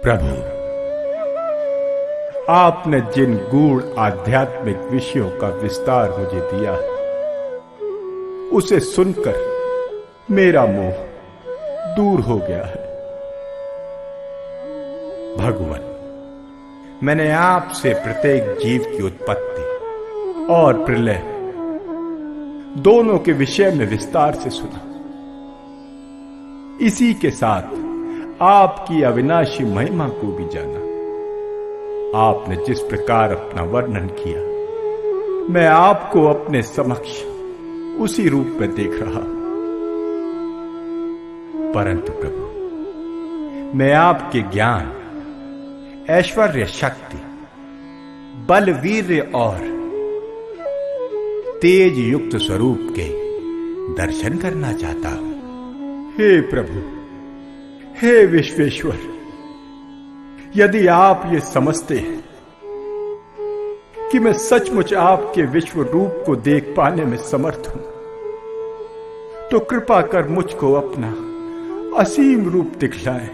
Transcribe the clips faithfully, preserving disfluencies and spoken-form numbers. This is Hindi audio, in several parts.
प्रभु, आपने जिन गूढ़ आध्यात्मिक विषयों का विस्तार मुझे दिया है, उसे सुनकर मेरा मोह दूर हो गया है। भगवान, मैंने आपसे प्रत्येक जीव की उत्पत्ति और प्रलय दोनों के विषय में विस्तार से सुना। इसी के साथ आपकी अविनाशी महिमा को भी जाना। आपने जिस प्रकार अपना वर्णन किया, मैं आपको अपने समक्ष उसी रूप में देख रहा हूं। परंतु प्रभु, मैं आपके ज्ञान, ऐश्वर्य, शक्ति, बल, वीर्य और तेज युक्त स्वरूप के दर्शन करना चाहता हूं। हे प्रभु, हे विश्वेश्वर, यदि आप ये समझते हैं कि मैं सचमुच आपके विश्व रूप को देख पाने में समर्थ हूं, तो कृपा कर मुझको अपना असीम रूप दिखलाएं।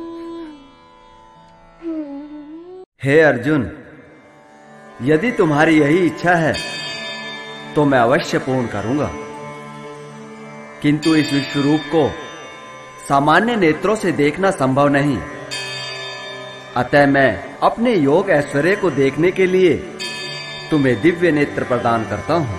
हे अर्जुन, यदि तुम्हारी यही इच्छा है तो मैं अवश्य पूर्ण करूंगा, किंतु इस विश्व रूप को सामान्य नेत्रों से देखना संभव नहीं। अतः मैं अपने योग ऐश्वर्य को देखने के लिए तुम्हें दिव्य नेत्र प्रदान करता हूं।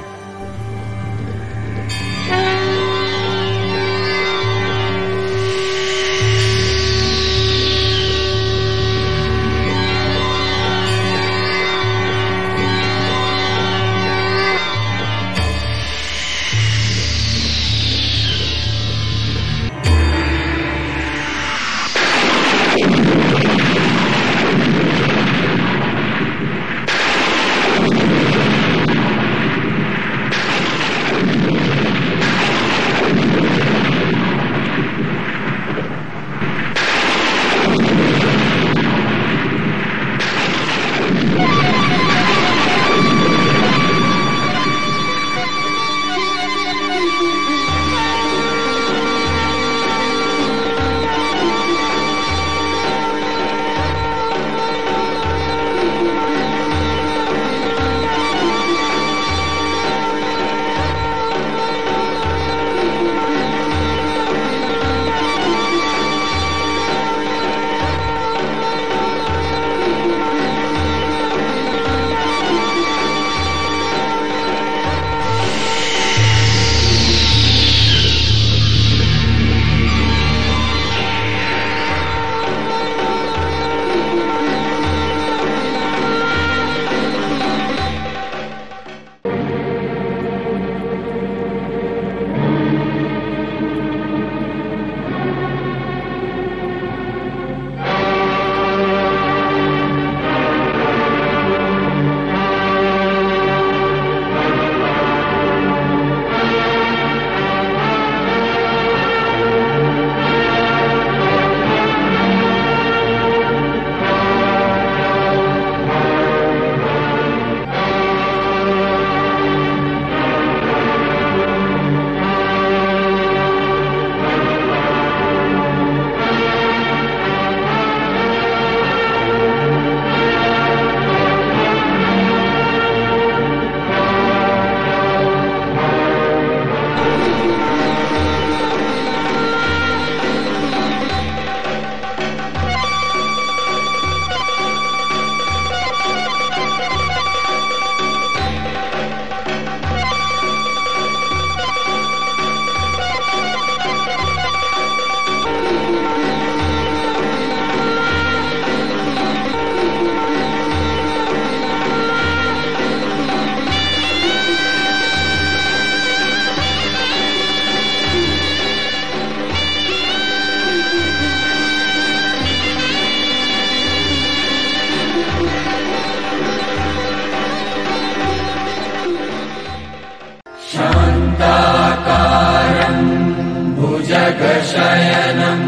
शयनम्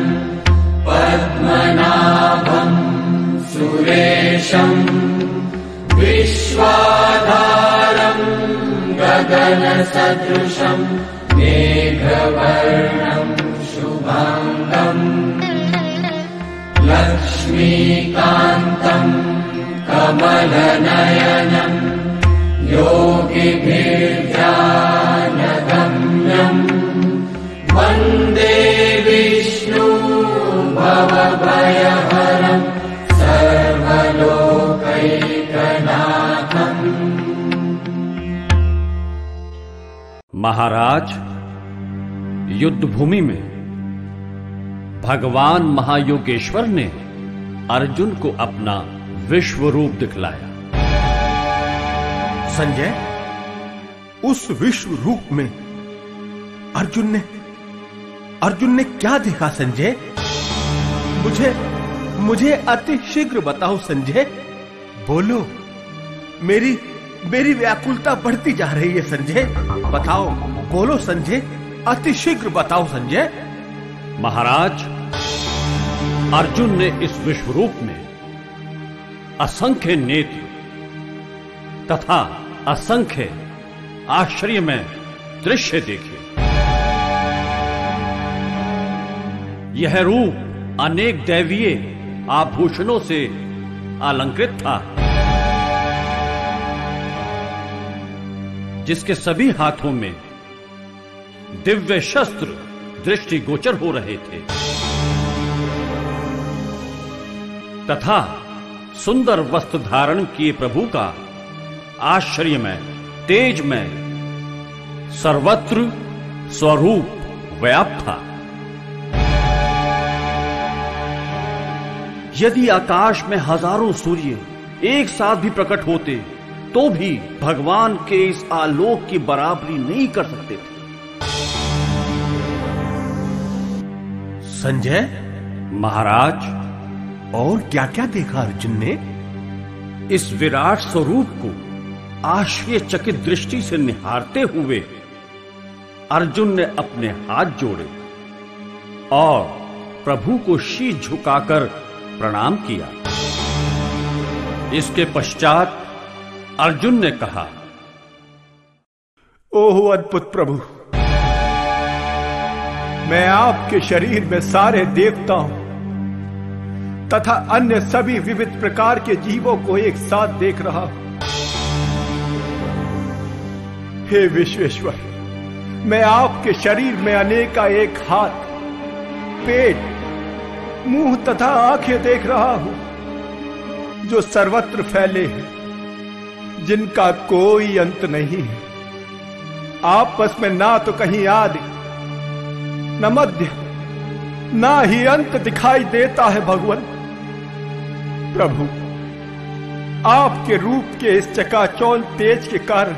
पद्मनाभम् सुरेशम् विश्वाधारम् गगनसदृशम् मेघवर्णम् शुभाङ्गम् लक्ष्मीकान्तम् कमलनयनम् योगिभिर्ध्यानगम्यम् वन्दे विष्णु भवभयहरम् सर्वलोकैकनाथम्। महाराज, युद्ध भूमि में भगवान महायोगेश्वर ने अर्जुन को अपना विश्व रूप दिखलाया। संजय, उस विश्व रूप में अर्जुन ने अर्जुन ने क्या देखा संजय? मुझे मुझे अति शीघ्र बताओ संजय। बोलो, मेरी मेरी व्याकुलता बढ़ती जा रही है संजय। बताओ, बोलो संजय, अति शीघ्र बताओ संजय। महाराज, अर्जुन ने इस विश्व रूप में असंख्य नेत्र तथा असंख्य आश्चर्यमय दृश्य देखे। यह रूप अनेक दैवीय आभूषणों से अलंकृत था, जिसके सभी हाथों में दिव्य शस्त्र दृष्टिगोचर हो रहे थे तथा सुंदर वस्त्र धारण किए प्रभु का आश्चर्यमय तेजमय सर्वत्र स्वरूप व्याप्त था। यदि आकाश में हजारों सूर्य एक साथ भी प्रकट होते तो भी भगवान के इस आलोक की बराबरी नहीं कर सकते थे। संजय, महाराज, और क्या क्या देखा अर्जुन ने? इस विराट स्वरूप को आश्चर्यचकित दृष्टि से निहारते हुए अर्जुन ने अपने हाथ जोड़े और प्रभु को शीश झुकाकर प्रणाम किया। इसके पश्चात अर्जुन ने कहा, ओह अद्भुत प्रभु, मैं आपके शरीर में सारे देवताओं तथा अन्य सभी विविध प्रकार के जीवों को एक साथ देख रहा हूं। हे विश्वेश्वर, मैं आपके शरीर में अनेका एक हाथ, पेट, मुंह तथा आंखें देख रहा हूं जो सर्वत्र फैले हैं, जिनका कोई अंत नहीं है। आपस में ना तो कहीं आदि न मध्य ना ही अंत दिखाई देता है। भगवान प्रभु, आपके रूप के इस चकाचौंध तेज के कारण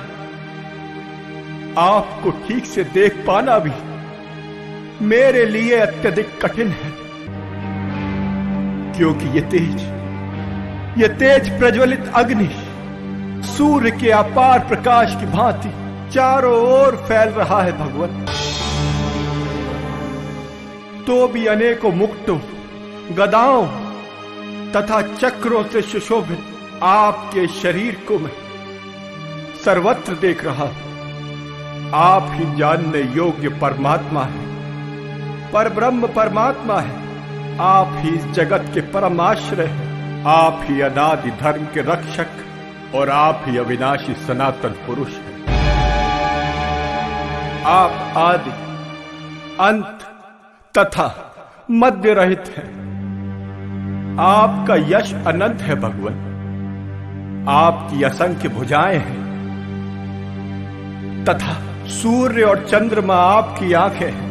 आपको ठीक से देख पाना भी मेरे लिए अत्यधिक कठिन है, क्योंकि ये तेज ये तेज प्रज्वलित अग्नि सूर्य के अपार प्रकाश की भांति चारों ओर फैल रहा है। भगवान, तो भी अनेकों मुक्तों, गदाओं तथा चक्रों से सुशोभित आपके शरीर को मैं सर्वत्र देख रहा हूं। आप ही जानने योग्य परमात्मा है, परब्रह्म परमात्मा है। आप ही इस जगत के परम आश्रय हैं। आप ही अनादि धर्म के रक्षक और आप ही अविनाशी सनातन पुरुष हैं। आप आदि, अंत तथा मध्य रहित हैं। आपका यश अनंत है भगवान। आपकी असंख्य भुजाएं हैं तथा सूर्य और चंद्रमा आपकी आंखें हैं।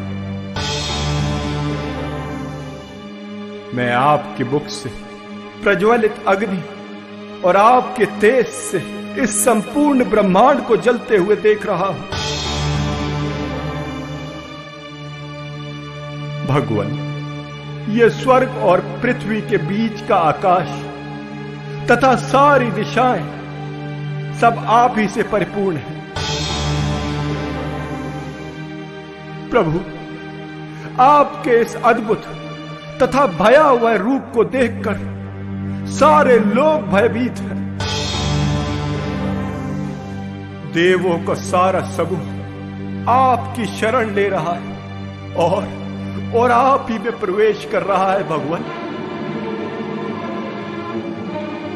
मैं आपके मुख से प्रज्वलित अग्नि और आपके तेज से इस संपूर्ण ब्रह्मांड को जलते हुए देख रहा हूं। भगवान, ये स्वर्ग और पृथ्वी के बीच का आकाश तथा सारी दिशाएं सब आप ही से परिपूर्ण है। प्रभु, आपके इस अद्भुत तथा भया हुआ रूप को देखकर सारे लोग भयभीत हैं। देवों का सारा समूह आपकी शरण ले रहा है और और आप ही में प्रवेश कर रहा है। भगवान,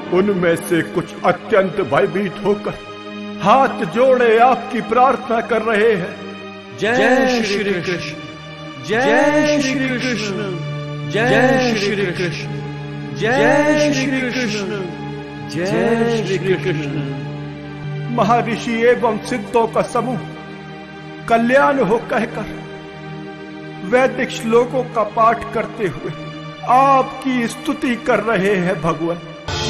उनमें से कुछ अत्यंत भयभीत होकर हाथ जोड़े आपकी प्रार्थना कर रहे हैं। जय श्री कृष्ण, जय श्री कृष्ण, जय श्री कृष्ण, जय श्री कृष्ण, जय श्री कृष्ण। महर्षि एवं सिद्धों का समूह कल्याण हो कहकर वैदिक श्लोकों का पाठ करते हुए आपकी स्तुति कर रहे हैं भगवान।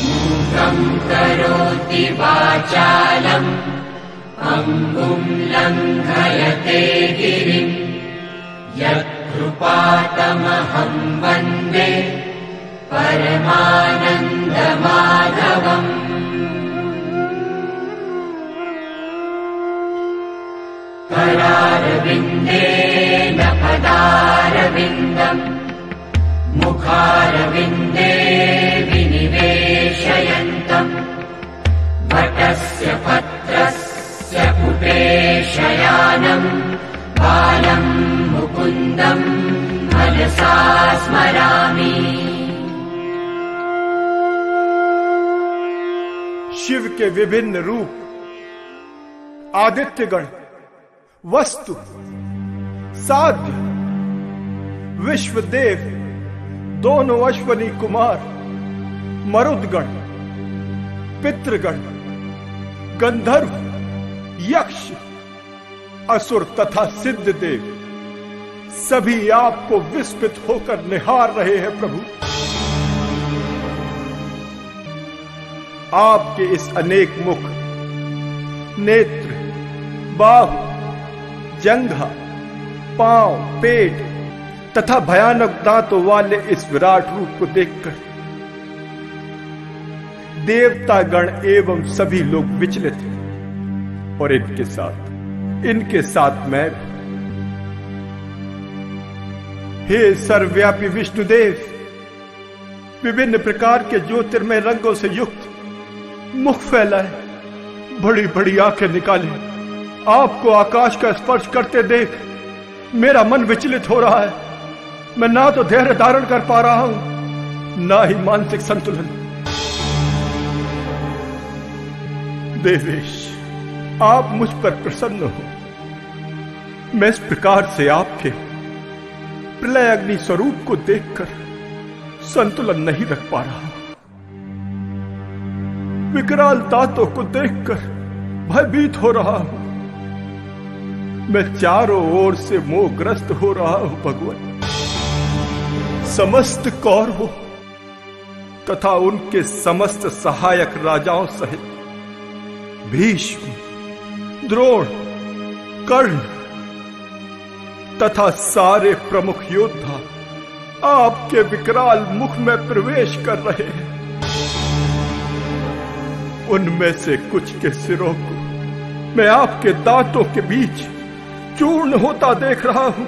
करोति वाचालम् अंगुं लंघयते गिरिं यत्कृपातमहं वन्दे परमानन्दमाधवम्। करारविन्देन पदारविन्दम् मुखारविन्दे विनिवेशयन्तम् वटस्य पत्रस्य पुटे शयानम् बालम् मुकुन्दम् मनसा स्मरामि। शिव के विभिन्न रूप, आदित्यगण, वस्तु, साध्य, विश्वदेव, दोनों अश्वनी कुमार, मरुदगण, पितृगण, गंधर्व, यक्ष, असुर तथा सिद्ध देव सभी आपको विस्मित होकर निहार रहे हैं प्रभु। आपके इस अनेक मुख, नेत्र, बाहु, जंघा, पांव, पेट तथा भयानक दांतों वाले इस विराट रूप को देखकर देवता गण एवं सभी लोग विचलित हैं और इनके साथ इनके साथ मैं। हे सर्वव्यापी विष्णुदेव, विभिन्न प्रकार के ज्योतिर्मय रंगों से युक्त मुख फैलाए, बड़ी बड़ी आंखें निकाले, आपको आकाश का स्पर्श करते देख मेरा मन विचलित हो रहा है। मैं ना तो धैर्य धारण कर पा रहा हूं, ना ही मानसिक संतुलन। देवेश, आप मुझ पर प्रसन्न हो। मैं इस प्रकार से आपके प्रलय अग्नि स्वरूप को देखकर संतुलन नहीं रख पा रहा। विकराल दांतों को देखकर भयभीत हो रहा हूं। मैं चारों ओर से मोहग्रस्त हो रहा हूं भगवान। समस्त कौरवों तथा उनके समस्त सहायक राजाओं सहित भीष्म, द्रोण, कर्ण तथा सारे प्रमुख योद्धा आपके विकराल मुख में प्रवेश कर रहे हैं। उनमें से कुछ के सिरों को मैं आपके दांतों के बीच चूर्ण होता देख रहा हूं।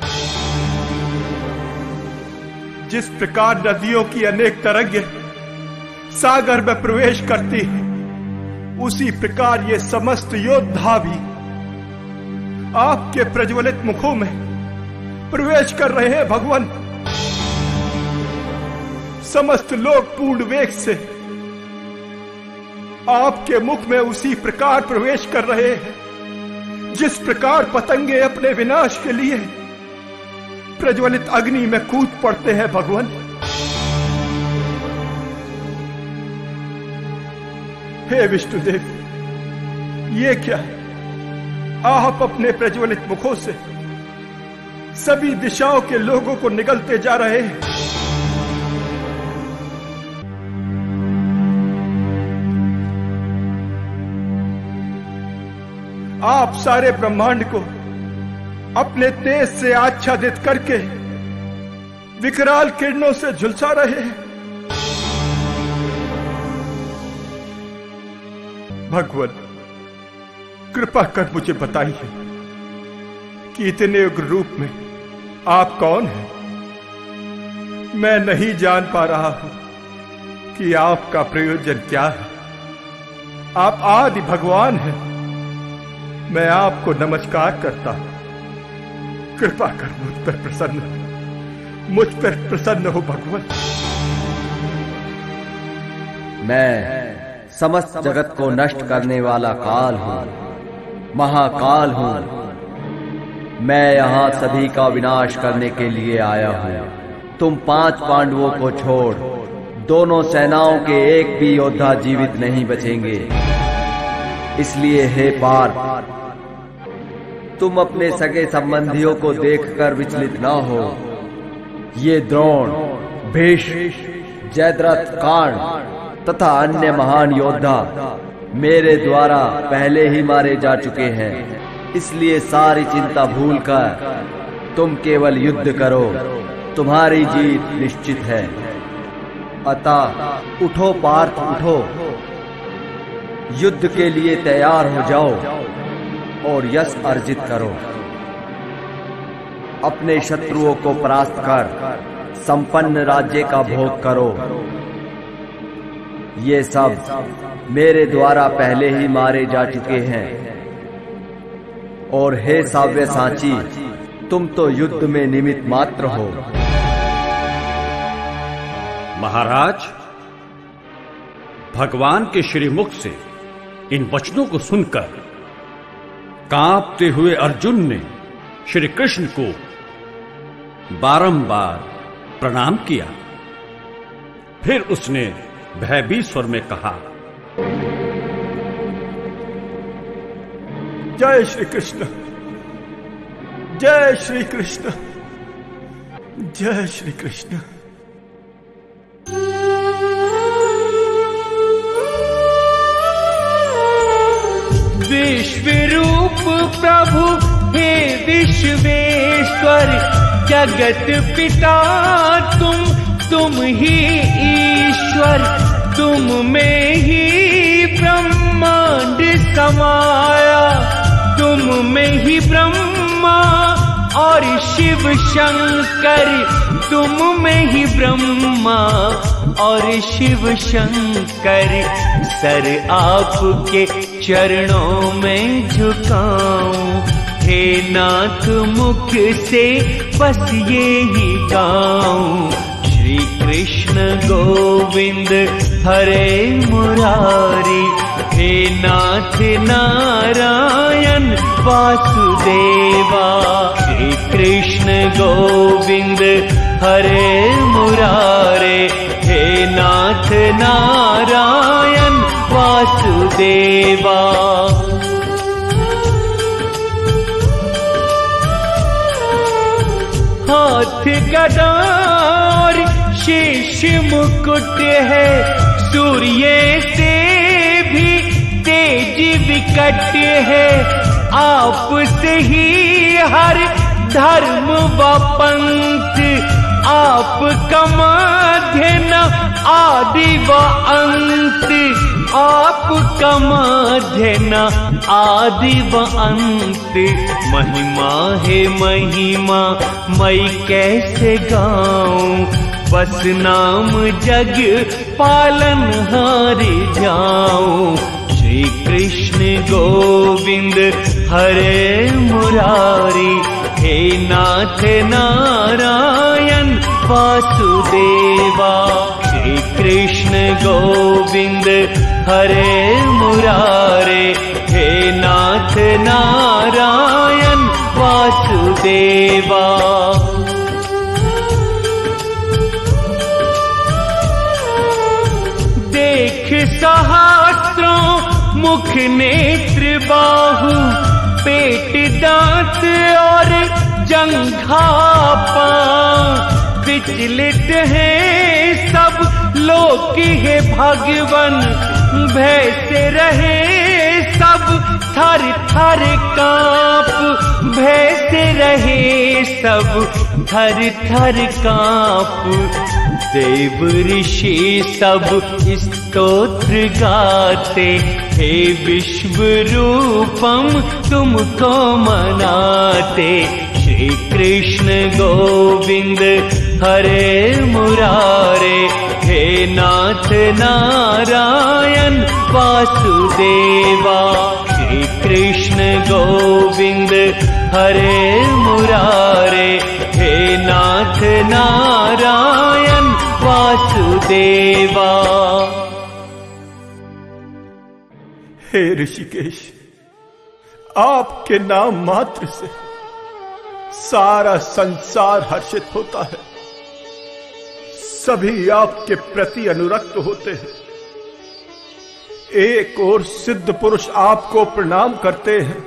जिस प्रकार नदियों की अनेक तरंगें सागर में प्रवेश करती हैं, उसी प्रकार ये समस्त योद्धा भी आपके प्रज्वलित मुखों में प्रवेश कर रहे हैं भगवान। समस्त लोग पूर्ण वेग से आपके मुख में उसी प्रकार प्रवेश कर रहे हैं जिस प्रकार पतंगे अपने विनाश के लिए प्रज्वलित अग्नि में कूद पड़ते हैं भगवान। हे विष्णुदेव, ये क्या है? आप अपने प्रज्वलित मुखों से सभी दिशाओं के लोगों को निगलते जा रहे हैं। आप सारे ब्रह्मांड को अपने तेज से आच्छादित करके विकराल किरणों से झुलसा रहे हैं। भगवान, कृपा कर मुझे बताइए कि इतने उग्र रूप में आप कौन हैं? मैं नहीं जान पा रहा हूं कि आपका प्रयोजन क्या है। आप आदि भगवान हैं। मैं आपको नमस्कार करता हूं। कृपा कर मुझ पर प्रसन्न हो, मुझ पर प्रसन्न हो भगवान। मैं समस्त जगत को नष्ट करने वाला काल हूं, महाकाल हूं। मैं यहाँ सभी का विनाश करने के लिए आया हूं। तुम पांच पांडवों को छोड़ दोनों सेनाओं के एक भी योद्धा जीवित नहीं बचेंगे। इसलिए हे पार्थ, तुम अपने सगे संबंधियों को देखकर विचलित न हो। ये द्रोण, भीष्म, जयद्रथ, कर्ण तथा अन्य महान योद्धा मेरे द्वारा पहले ही मारे जा चुके हैं। इसलिए सारी चिंता भूलकर तुम केवल युद्ध करो, तुम्हारी जीत निश्चित है। अतः उठो पार्थ, उठो, युद्ध के लिए तैयार हो जाओ और यश अर्जित करो। अपने शत्रुओं को परास्त कर संपन्न राज्य का भोग करो। ये सब मेरे द्वारा पहले ही मारे जा चुके हैं। और हे साव्यसाची, तुम तो युद्ध में निमित्त मात्र हो। महाराज, भगवान के श्रीमुख से इन वचनों को सुनकर कांपते हुए अर्जुन ने श्री कृष्ण को बारंबार प्रणाम किया। फिर उसने भयभीत स्वर में कहा, जय श्री कृष्ण, जय श्री कृष्ण, जय श्री कृष्ण। विश्वरूप प्रभु हे विश्वेश्वर, जगत पिता तुम तुम ही ईश्वर। तुम में ही ब्रह्मांड समाया, तुम में ही ब्रह्मा और शिव शंकर। तुम में ही ब्रह्मा और शिव शंकर। सर आपके चरणों में झुकाऊं, हे नाथ मुख से बस ये ही गाऊं। श्री कृष्ण गोविंद हरे मुरारी, हे नाथ नारायण वासुदेवा। श्री कृष्ण गोविंद हरे मुरारे, हे नाथ नारायण वासुदेवा। हाथ गदा और शीश मुकुट है, सूर्य से भी तेज विकट है। आप से ही हर धर्म व पंथ, आप का मध्य न आदि व अंत। आप का मध्य न आदि व अंत। महिमा है महिमा मैं कैसे गाऊं, बस नाम जग पालन हारी जाऊं। श्री कृष्ण गोविंद हरे मुरारी, हे नाथ नारायण वासुदेवा। श्री कृष्ण गोविंद हरे मुरारे, हे नाथ नारायण वासुदेवा। देख सहस्त्रों मुख नेत्र बाहु, पेट दांत और जंघा पांव। विचलित है सब लोक है भगवन, भय से रहे सब थर थर कांप। भय से रहे सब थर थर कांप। देव ऋषि सब स्तोत्र गाते, हे विश्व रूपम तुमको मनाते। श्री कृष्ण गोविंद हरे मुरारे, हे नाथ नारायण वासुदेवा। श्री कृष्ण गोविंद हरे मुरारे, हे नाथ नारायण वासुदेवा। हे ऋषिकेश, आपके नाम मात्र से सारा संसार हर्षित होता है। सभी आपके प्रति अनुरक्त होते हैं। एक और सिद्ध पुरुष आपको प्रणाम करते हैं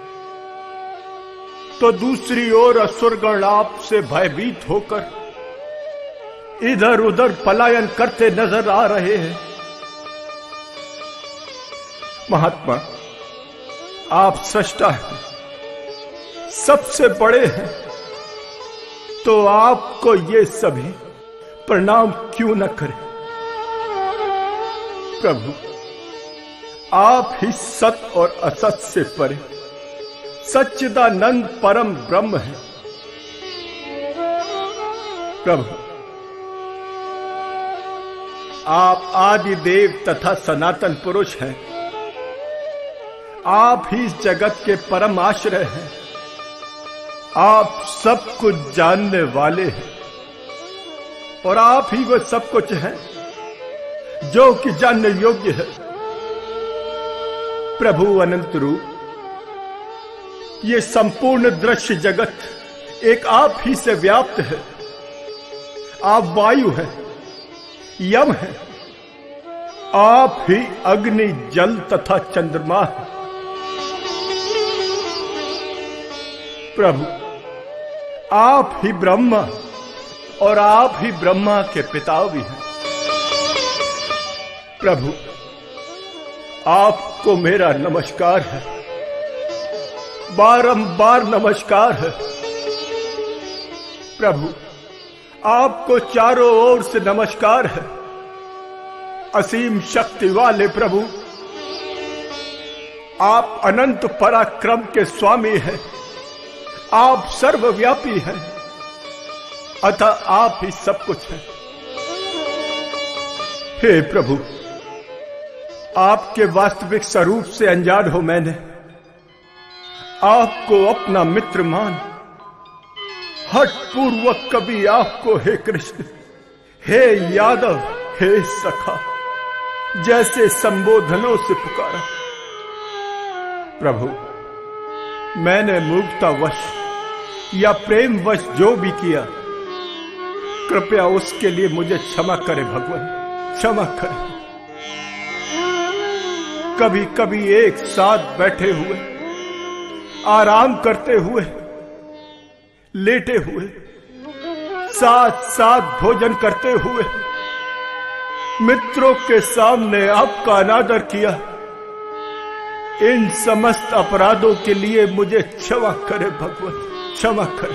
तो दूसरी ओर असुरगण आपसे भयभीत होकर इधर उधर पलायन करते नजर आ रहे हैं। महात्मा, आप सृष्टा हैं, सबसे बड़े हैं, तो आपको ये सभी प्रणाम क्यों न करें? प्रभु, आप ही सत और असत से परे सच्चिदानंद परम ब्रह्म है। प्रभु, आप आदि देव तथा सनातन पुरुष हैं। आप ही इस जगत के परम आश्रय हैं। आप सब कुछ जानने वाले हैं और आप ही वो सब कुछ हैं जो कि जानने योग्य है। प्रभु अनंत रूप, ये संपूर्ण दृश्य जगत एक आप ही से व्याप्त है। आप वायु हैं, यम है, आप ही अग्नि, जल तथा चंद्रमा है। प्रभु, आप ही ब्रह्मा और आप ही ब्रह्मा के पिता भी हैं। प्रभु, आपको मेरा नमस्कार है, बारंबार नमस्कार है। प्रभु, आपको चारों ओर से नमस्कार है। असीम शक्ति वाले प्रभु, आप अनंत पराक्रम के स्वामी हैं। आप सर्वव्यापी हैं, अतः आप ही सब कुछ हैं। हे प्रभु, आपके वास्तविक स्वरूप से अनजान हो मैंने आपको अपना मित्र मान हठ पूर्वक कभी आपको हे कृष्ण, हे यादव, हे सखा जैसे संबोधनों से पुकारा। प्रभु, मैंने मूर्खतावश या प्रेमवश जो भी किया, कृपया उसके लिए मुझे क्षमा करे भगवान, क्षमा करे। कभी कभी एक साथ बैठे हुए, आराम करते हुए, लेटे हुए, साथ साथ भोजन करते हुए मित्रों के सामने आपका अनादर किया। इन समस्त अपराधों के लिए मुझे क्षमा करे भगवान, क्षमा करे।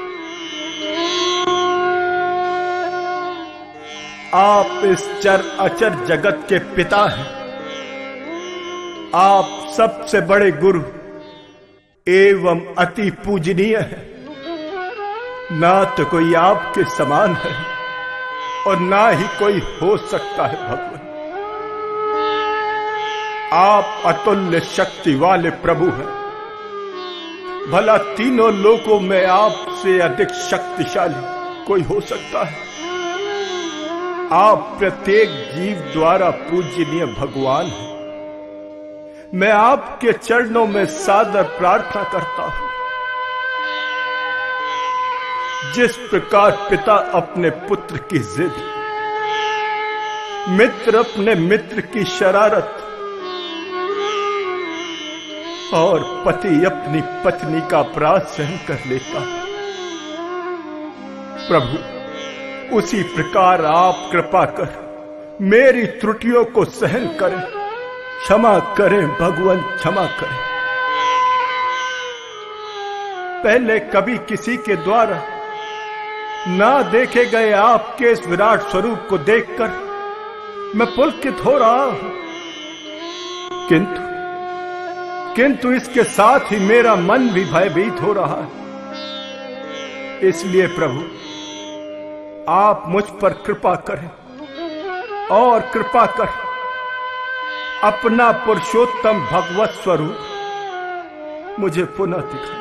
आप इस चर अचर जगत के पिता हैं। आप सबसे बड़े गुरु एवं अति पूजनीय हैं। ना तो कोई आपके समान है और ना ही कोई हो सकता है भगवान। आप अतुल्य शक्ति वाले प्रभु हैं। भला तीनों लोकों में आपसे अधिक शक्तिशाली कोई हो सकता है? आप प्रत्येक जीव द्वारा पूजनीय भगवान हैं। मैं आपके चरणों में सादर प्रार्थना करता हूं। जिस प्रकार पिता अपने पुत्र की जिद, मित्र अपने मित्र की शरारत और पति अपनी पत्नी का अपराध सहन कर लेता है, प्रभु उसी प्रकार आप कृपा कर मेरी त्रुटियों को सहन करें, क्षमा करें भगवान, क्षमा करें। पहले कभी किसी के द्वारा ना देखे गए आपके इस विराट स्वरूप को देखकर मैं पुलकित हो रहा हूं, किंतु किंतु इसके साथ ही मेरा मन भी भयभीत हो रहा है। इसलिए प्रभु आप मुझ पर कृपा करें और कृपा कर अपना पुरुषोत्तम भगवत स्वरूप मुझे पुनः दिखाएं।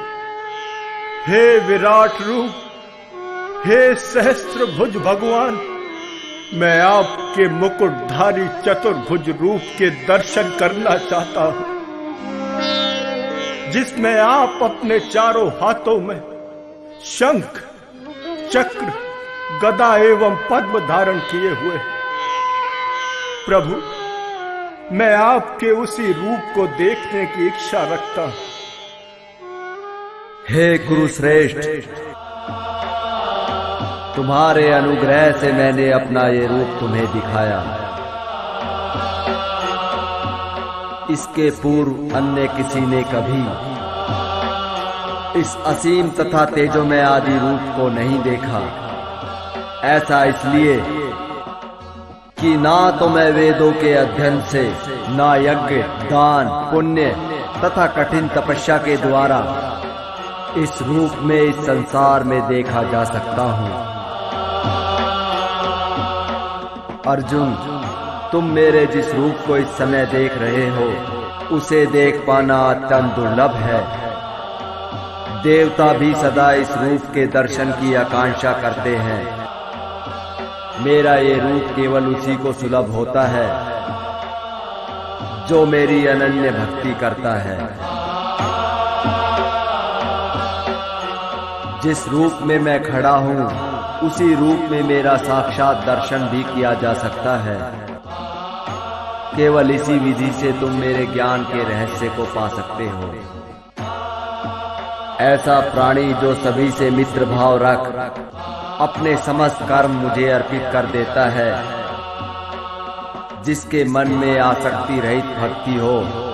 हे विराट रूप, हे सहस्त्र भुज भगवान, मैं आपके मुकुटधारी चतुर्भुज रूप के दर्शन करना चाहता हूं, जिसमें आप अपने चारों हाथों में शंख, चक्र, गदा एवं पद्म धारण किए हुए। प्रभु, मैं आपके उसी रूप को देखने की इच्छा रखता हूं। हे कुरुश्रेष्ठ, तुम्हारे अनुग्रह से मैंने अपना ये रूप तुम्हें दिखाया। इसके पूर्व अन्य किसी ने कभी इस असीम तथा तेजोमय आदि रूप को नहीं देखा। ऐसा इसलिए कि ना तो मैं वेदों के अध्ययन से, ना यज्ञ, दान, पुण्य तथा कठिन तपस्या के द्वारा इस रूप में इस संसार में देखा जा सकता हूं। अर्जुन, तुम मेरे जिस रूप को इस समय देख रहे हो, उसे देख पाना अत्यंत दुर्लभ है। देवता भी सदा इस रूप के दर्शन की आकांक्षा करते हैं। मेरा ये रूप केवल उसी को सुलभ होता है जो मेरी अनन्य भक्ति करता है। जिस रूप में मैं खड़ा हूं, उसी रूप में मेरा साक्षात दर्शन भी किया जा सकता है। केवल इसी विधि से तुम मेरे ज्ञान के रहस्य को पा सकते हो। ऐसा प्राणी जो सभी से मित्र भाव रख अपने समस्त कर्म मुझे अर्पित कर देता है, जिसके मन में आसक्ति रहित भक्ति हो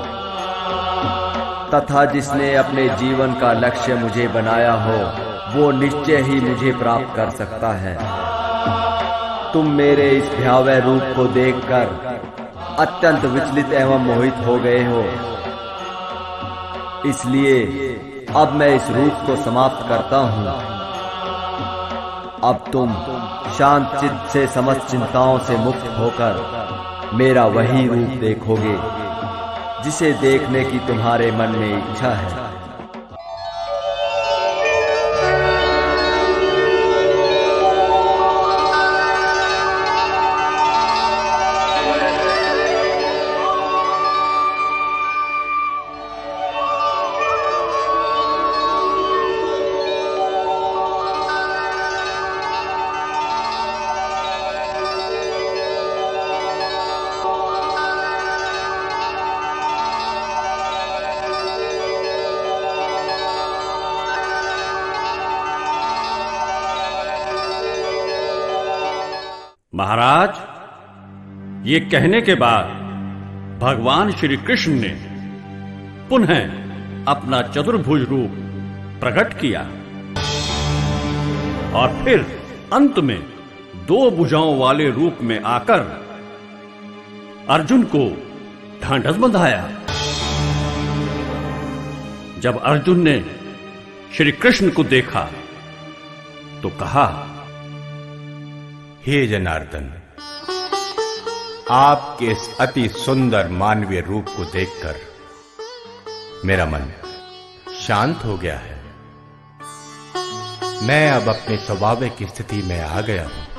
तथा जिसने अपने जीवन का लक्ष्य मुझे बनाया हो, वो निश्चय ही मुझे प्राप्त कर सकता है। तुम मेरे इस भयावह रूप को देखकर अत्यंत विचलित एवं मोहित हो गए हो, इसलिए अब मैं इस रूप को समाप्त करता हूं। अब तुम शांत चित्त से समस्त चिंताओं से मुक्त होकर मेरा वही रूप देखोगे जिसे देखने की तुम्हारे मन में इच्छा है। महाराज, ये कहने के बाद भगवान श्री कृष्ण ने पुनः अपना चतुर्भुज रूप प्रकट किया और फिर अंत में दो भुजाओं वाले रूप में आकर अर्जुन को ढांढस बंधाया। जब अर्जुन ने श्री कृष्ण को देखा तो कहा, हे जनार्दन, आपके इस अति सुंदर मानवीय रूप को देखकर मेरा मन शांत हो गया है। मैं अब अपने स्वाभाविक स्थिति में आ गया हूं।